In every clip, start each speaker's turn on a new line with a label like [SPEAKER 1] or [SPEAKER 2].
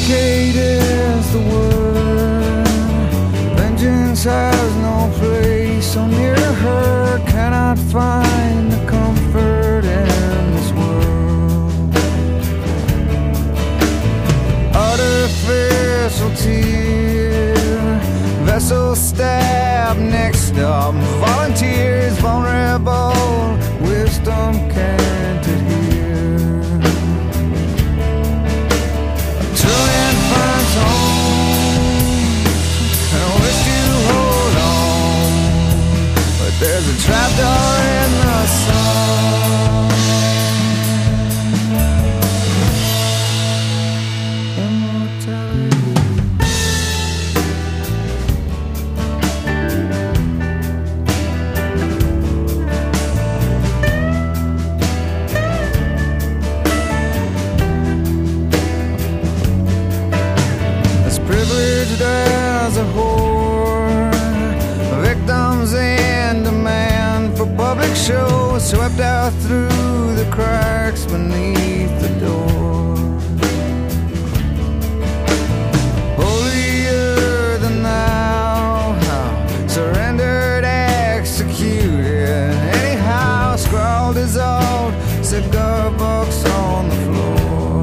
[SPEAKER 1] Communicate is the word. Vengeance has no place. So near her cannot find the comfort in this world. Artificial tear, vessel stab, next up. Volunteers vulnerable, wisdom can't adhere. Trillion finds home, and I wish to hold on, but there's a trapdoor in the sun. Immortality. Privileged as a whore, victims in demand for public show, swept out through the cracks beneath the door. Holier than thou, surrendered, executed. Anyhow, scrawled his old cigar box on the floor.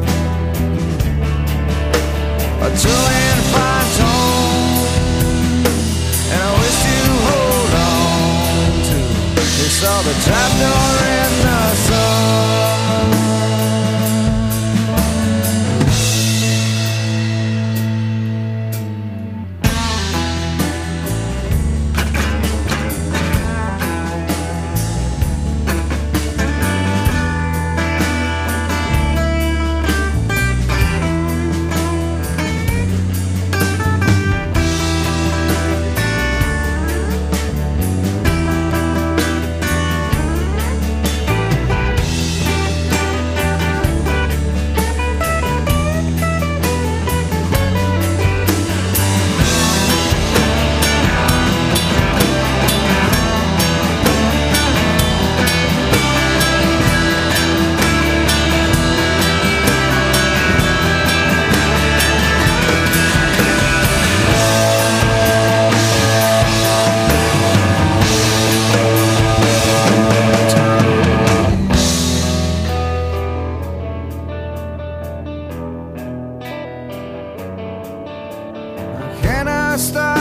[SPEAKER 1] A trillion finds home, and I wish to hold on to. They saw the trapdoor in the sun. Can I stop